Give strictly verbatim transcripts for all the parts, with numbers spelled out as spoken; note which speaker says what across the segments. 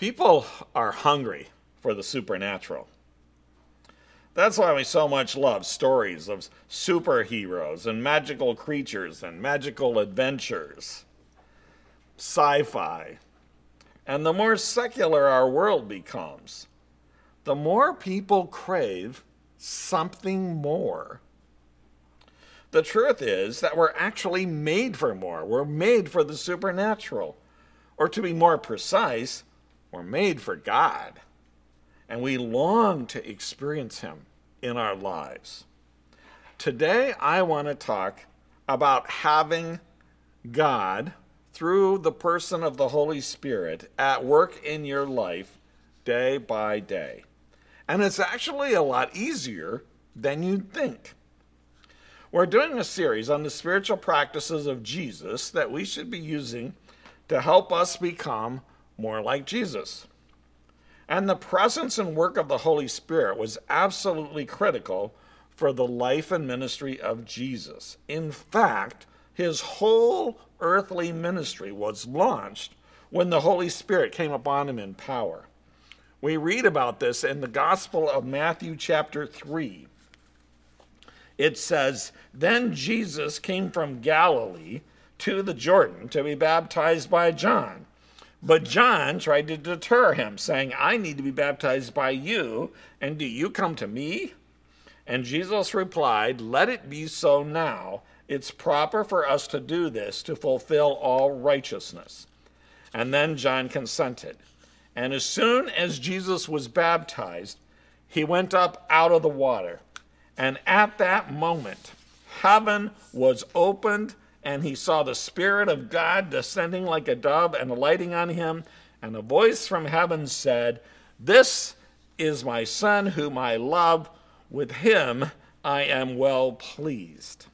Speaker 1: People are hungry for the supernatural. That's why we so much love stories of superheroes and magical creatures and magical adventures, sci-fi. And the more secular our world becomes, the more people crave something more. The truth is that we're actually made for more. We're made for the supernatural. Or to be more precise, we're made for God. And we long to experience Him in our lives. Today, I want to talk about having God, through the person of the Holy Spirit, at work in your life day by day. And it's actually a lot easier than you'd think. We're doing a series on the spiritual practices of Jesus that we should be using to help us become more like Jesus. And the presence and work of the Holy Spirit was absolutely critical for the life and ministry of Jesus. In fact, his whole earthly ministry was launched when the Holy Spirit came upon him in power. We read about this in the Gospel of Matthew chapter three. It says, "Then Jesus came from Galilee to the Jordan to be baptized by John. But John tried to deter him, saying, 'I need to be baptized by you, and do you come to me?' And Jesus replied, 'Let it be so now. It's proper for us to do this to fulfill all righteousness.' And then John consented. And as soon as Jesus was baptized, he went up out of the water. And at that moment, heaven was opened, and he saw the Spirit of God descending like a dove and alighting on him. And a voice from heaven said, 'This is my Son whom I love. With him I am well pleased.'"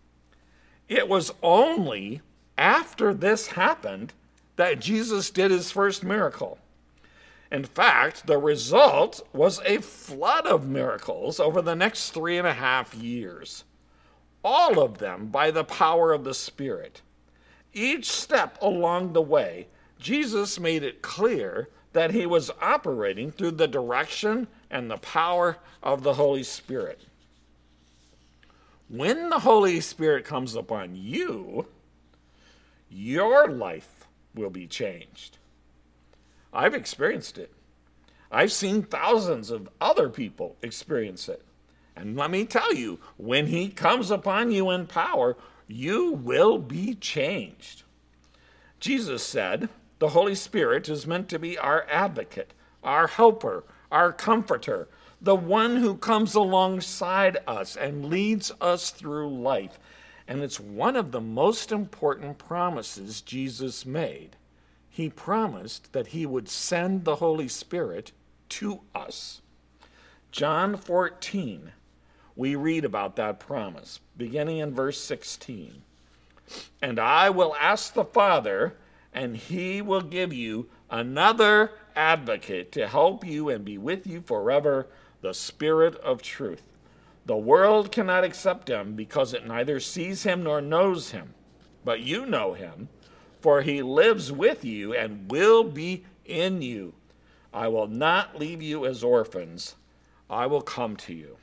Speaker 1: It was only after this happened that Jesus did his first miracle. In fact, the result was a flood of miracles over the next three and a half years. All of them by the power of the Spirit. Each step along the way, Jesus made it clear that he was operating through the direction and the power of the Holy Spirit. When the Holy Spirit comes upon you, your life will be changed. I've experienced it. I've seen thousands of other people experience it. And let me tell you, when he comes upon you in power, you will be changed. Jesus said, the Holy Spirit is meant to be our advocate, our helper, our comforter, the one who comes alongside us and leads us through life. And it's one of the most important promises Jesus made. He promised that he would send the Holy Spirit to us. John fourteen, we read about that promise, beginning in verse sixteen. "And I will ask the Father, and he will give you another advocate to help you and be with you forever, the Spirit of truth. The world cannot accept him because it neither sees him nor knows him. But you know him, for he lives with you and will be in you. I will not leave you as orphans. I will come to you."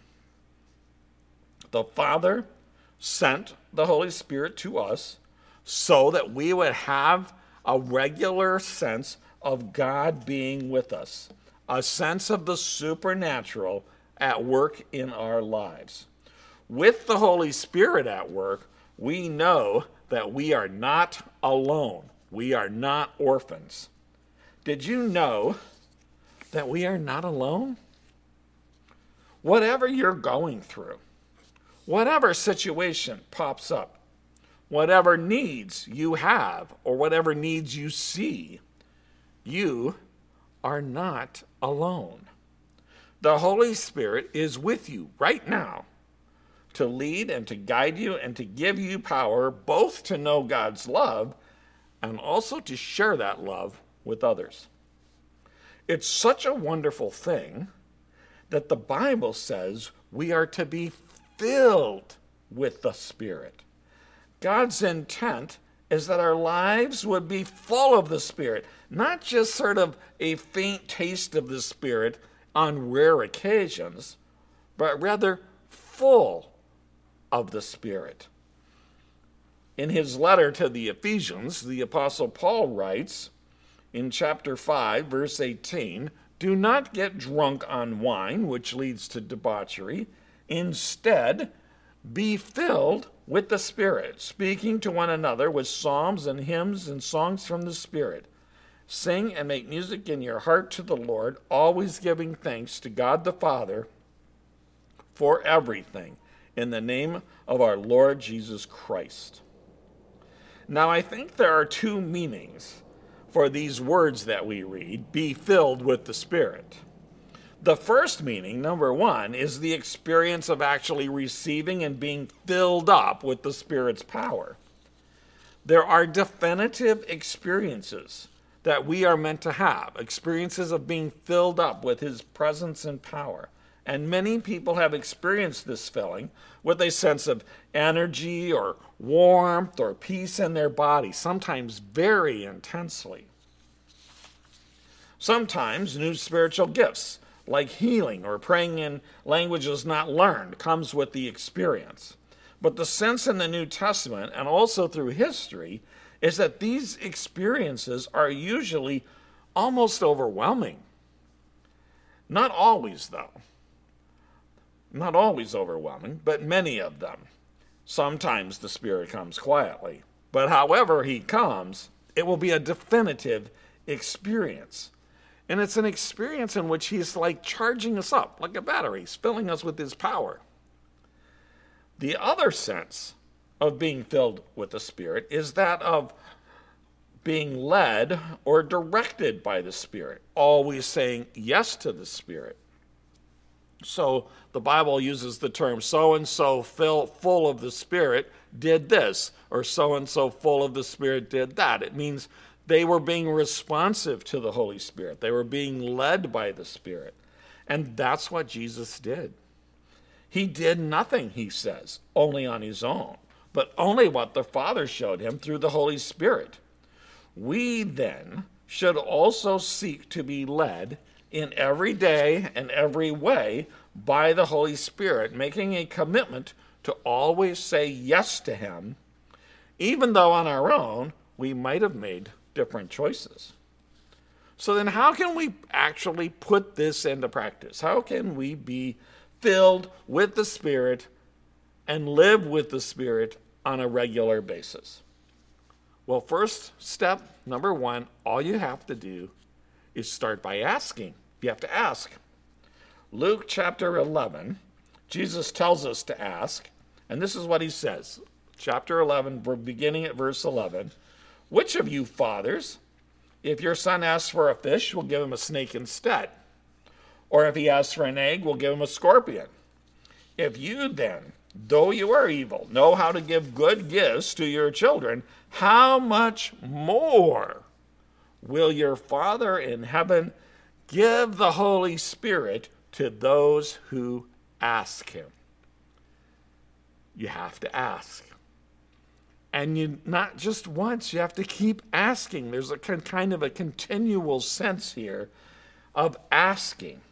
Speaker 1: The Father sent the Holy Spirit to us so that we would have a regular sense of God being with us, a sense of the supernatural at work in our lives. With the Holy Spirit at work, we know that we are not alone. We are not orphans. Did you know that we are not alone? Whatever you're going through, whatever situation pops up, whatever needs you have, or whatever needs you see, you are not alone. The Holy Spirit is with you right now to lead and to guide you and to give you power both to know God's love and also to share that love with others. It's such a wonderful thing that the Bible says we are to be filled with the Spirit. God's intent is that our lives would be full of the Spirit, not just sort of a faint taste of the Spirit on rare occasions, but rather full of the Spirit. In his letter to the Ephesians, the Apostle Paul writes in chapter five, verse eighteen, "Do not get drunk on wine, which leads to debauchery. Instead, be filled with the Spirit, speaking to one another with psalms and hymns and songs from the Spirit. Sing and make music in your heart to the Lord, always giving thanks to God the Father for everything, in the name of our Lord Jesus Christ." Now, I think there are two meanings for these words that we read, be filled with the Spirit. The first meaning, number one, is the experience of actually receiving and being filled up with the Spirit's power. There are definitive experiences that we are meant to have, experiences of being filled up with his presence and power. And many people have experienced this filling with a sense of energy or warmth or peace in their body, sometimes very intensely. Sometimes new spiritual gifts, like healing or praying in languages not learned, comes with the experience. But the sense in the New Testament, and also through history, is that these experiences are usually almost overwhelming. Not always, though. Not always overwhelming, but many of them. Sometimes the Spirit comes quietly. But however he comes, it will be a definitive experience. And it's an experience in which he's like charging us up, like a battery, filling us with his power. The other sense of being filled with the Spirit is that of being led or directed by the Spirit, always saying yes to the Spirit. So the Bible uses the term so-and-so full of the Spirit did this, or so-and-so full of the Spirit did that. It means they were being responsive to the Holy Spirit. They were being led by the Spirit. And that's what Jesus did. He did nothing, he says, only on his own, but only what the Father showed him through the Holy Spirit. We then should also seek to be led in every day and every way by the Holy Spirit, making a commitment to always say yes to him, even though on our own we might have made different choices. So then how can we actually put this into practice? How can we be filled with the Spirit and live with the Spirit on a regular basis? Well, first step, number one, all you have to do is start by asking. You have to ask. Luke chapter eleven, Jesus tells us to ask, and this is what he says. Chapter eleven, beginning at verse eleven. Which of you fathers, if your son asks for a fish, will give him a snake instead? Or if he asks for an egg, will give him a scorpion? If you then, though you are evil, know how to give good gifts to your children, how much more will your Father in heaven give the Holy Spirit to those who ask him? You have to ask. And you not just once, you have to keep asking. There's a kind of a continual sense here of asking.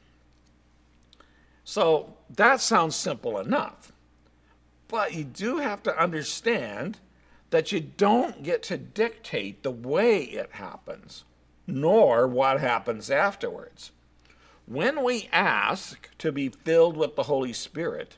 Speaker 1: So that sounds simple enough. But you do have to understand that you don't get to dictate the way it happens, nor what happens afterwards. When we ask to be filled with the Holy Spirit,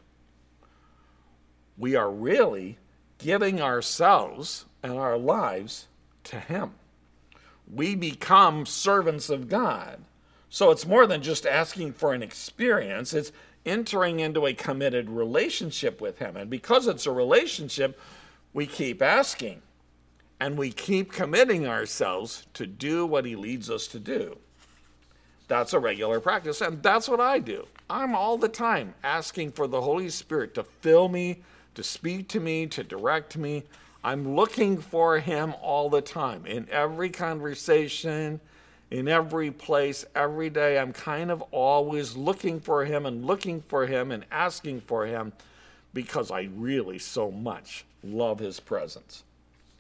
Speaker 1: we are really giving ourselves and our lives to him. We become servants of God. So it's more than just asking for an experience. It's entering into a committed relationship with him. And because it's a relationship, we keep asking. And we keep committing ourselves to do what he leads us to do. That's a regular practice. And that's what I do. I'm all the time asking for the Holy Spirit to fill me, to speak to me, to direct me. I'm looking for him all the time. In every conversation, in every place, every day, I'm kind of always looking for him and looking for him and asking for him because I really so much love his presence.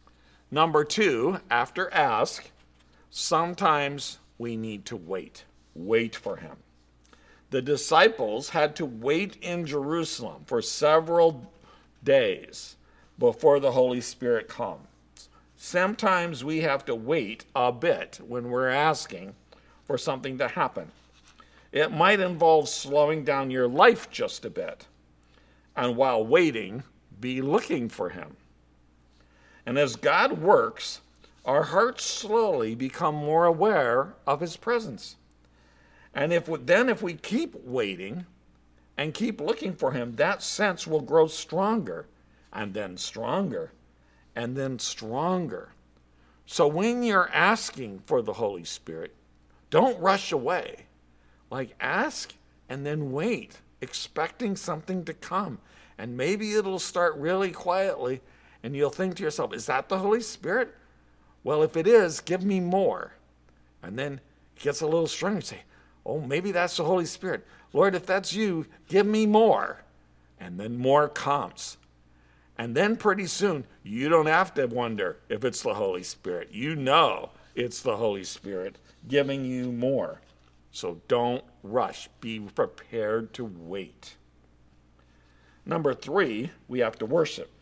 Speaker 1: Number two, after ask, sometimes we need to wait. Wait for him. The disciples had to wait in Jerusalem for several days before the Holy Spirit comes. Sometimes we have to wait a bit when we're asking for something to happen. It might involve slowing down your life just a bit. And while waiting, be looking for him. And as God works, our hearts slowly become more aware of his presence. And if we, then if we keep waiting and keep looking for him, that sense will grow stronger and then stronger and then stronger. So when you're asking for the Holy Spirit, don't rush away. Like, ask and then wait, expecting something to come. And maybe it'll start really quietly, and you'll think to yourself, is that the Holy Spirit? Well, if it is, give me more. And then it gets a little stronger. You say, oh, maybe that's the Holy Spirit. Lord, if that's you, give me more. And then more comes. And then pretty soon, you don't have to wonder if it's the Holy Spirit. You know it's the Holy Spirit giving you more. So don't rush. Be prepared to wait. Number three, we have to worship.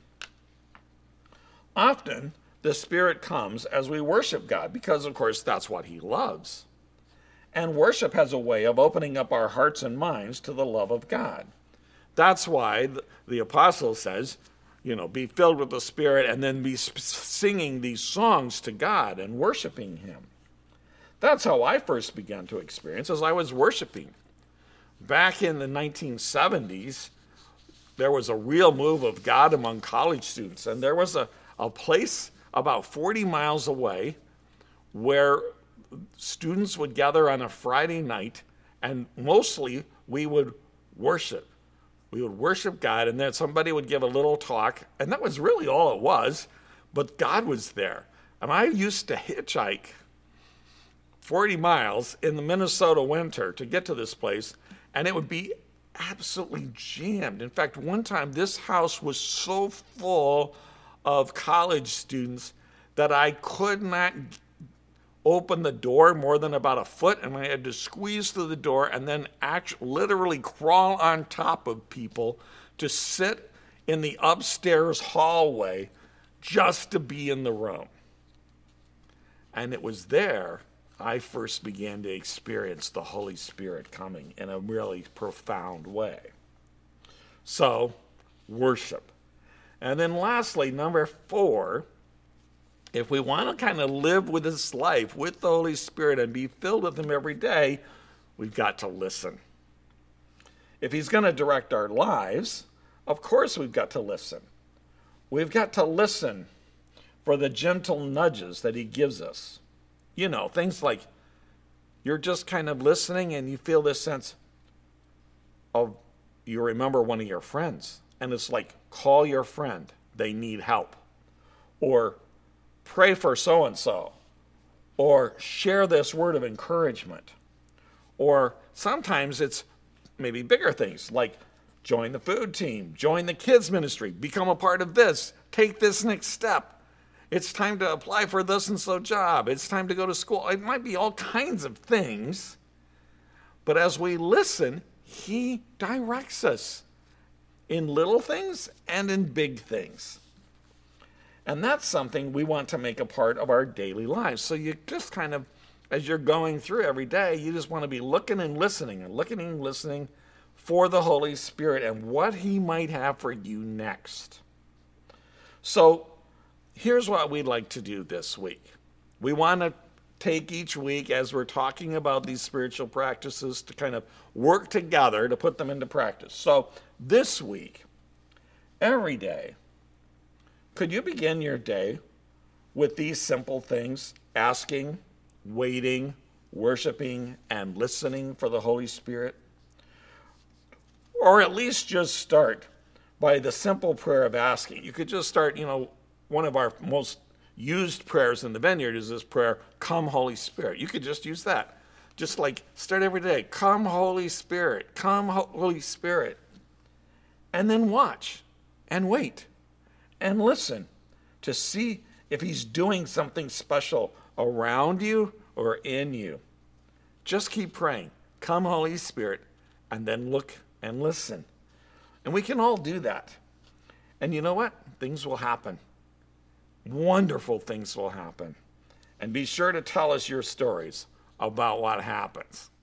Speaker 1: Often, the Spirit comes as we worship God because, of course, that's what he loves. And worship has a way of opening up our hearts and minds to the love of God. That's why the apostle says, you know, be filled with the Spirit and then be singing these songs to God and worshiping him. That's how I first began to experience as I was worshiping. Back in the nineteen seventies, there was a real move of God among college students. And there was a, a place about forty miles away where students would gather on a Friday night, and mostly we would worship. We would worship God, and then somebody would give a little talk, and that was really all it was, but God was there. And I used to hitchhike forty miles in the Minnesota winter to get to this place, and it would be absolutely jammed. In fact, one time this house was so full of college students that I could not open the door more than about a foot, and I had to squeeze through the door and then actually literally crawl on top of people to sit in the upstairs hallway just to be in the room. And it was there I first began to experience the Holy Spirit coming in a really profound way. So, worship. And then lastly, number four, if we want to kind of live with this life with the Holy Spirit and be filled with him every day, we've got to listen. If he's going to direct our lives, of course we've got to listen. We've got to listen for the gentle nudges that he gives us. You know, things like you're just kind of listening and you feel this sense of, you remember one of your friends, and it's like, call your friend, they need help. Or pray for so-and-so. Or share this word of encouragement. Or sometimes it's maybe bigger things, like join the food team, join the kids ministry, become a part of this, take this next step. It's time to apply for this and so job. It's time to go to school. It might be all kinds of things. But as we listen, he directs us in little things and in big things. And that's something we want to make a part of our daily lives. So you just kind of, as you're going through every day, you just want to be looking and listening and looking and listening for the Holy Spirit and what he might have for you next. So here's what we'd like to do this week. We want to take each week as we're talking about these spiritual practices to kind of work together to put them into practice. So this week, every day, could you begin your day with these simple things? Asking, waiting, worshiping, and listening for the Holy Spirit? Or at least just start by the simple prayer of asking. You could just start, you know, one of our most used prayers in the Vineyard is this prayer, come Holy Spirit. You could just use that. Just like start every day, come Holy Spirit, come Holy Spirit. And then watch and wait and listen to see if he's doing something special around you or in you. Just keep praying. Come, Holy Spirit, and then look and listen. And we can all do that. And you know what? Things will happen. Wonderful things will happen. And be sure to tell us your stories about what happens.